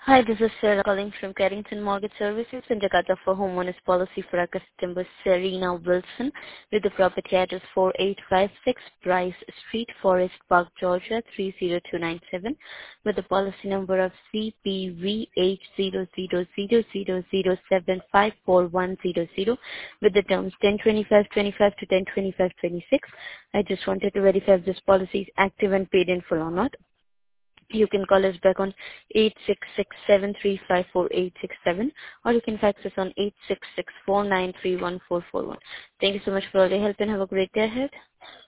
Hi, this is Sarah calling from Carrington Mortgage Services in Jakarta for homeowners policy for our customer Serena Wilson with the property address 4856 Bryce Street, Forest Park, Georgia 30297 with the policy number of CPVH0000075410 with the terms 102525 to 102526. I just wanted to verify if this policy is active and paid in full or not. You can call us back on 866-735-4867 or you can fax us on 866-493-1441. Thank you so much for all your help and have a great day ahead.